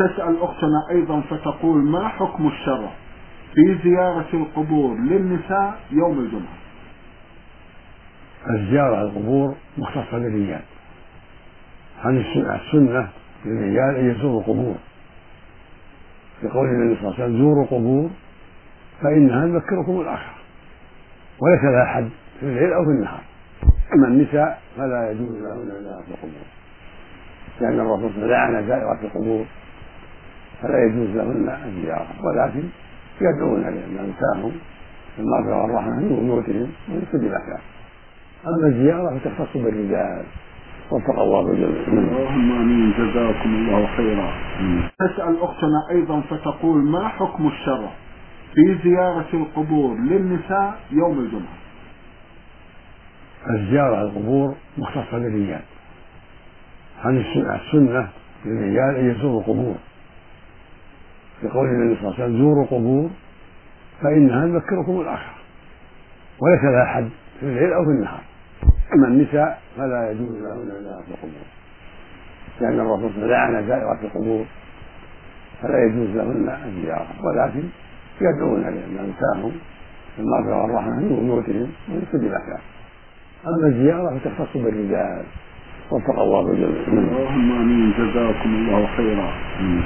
تسأل أختنا أيضا فتقول: ما حكم الشرع في زيارة القبور للنساء يوم الجمعة؟ الزيارة على القبور مختصة للرجال، عن السنة للرجال أن يزوروا القبور، لقول النبي صلى الله عليه وسلم: زوروا القبور فإنها تذكركم الآخرة، وليس لها حد في الليل أو في النهار. أما النساء فلا يجوز لهن زيارة القبور، لأن الرسول صلى الله عليه وسلم لعن زائرات القبور، فلا يجوز لهن الزيارة، ولكن يدعون لنسائهم بالمغفرة والرحمة في بيوتهم ويستجيب لها. أما الزيارة فتختص بالرجال، وفق الله بالجميع. اللهم آمين، جزاكم الله خيرا. تسأل أختنا أيضا فتقول: ما حكم الشرع في زيارة القبور للنساء يوم الجمعة؟ الزيارة على القبور مختصة للرجال، عن السنة للرجال أن يزوروا القبور، لقول النبي صلى الله عليه وسلم: زوروا القبور فإنها تذكركم الآخرة، وليس لها حد في الليل أو في النهار. أما النساء فلا يجوز لهن زيارة القبور، لأن الرسول صلى الله عليه وسلم لعن زائرات القبور، فلا يجوز لهن الزيارة، ولكن يدعون لنسائهم بالمغفرة والرحمة في بيوتهم ويستجيب لها. أما الزيارة فتختص بالرجال، وفق الله بالجميع. اللهم آمين، جزاكم الله خيرا.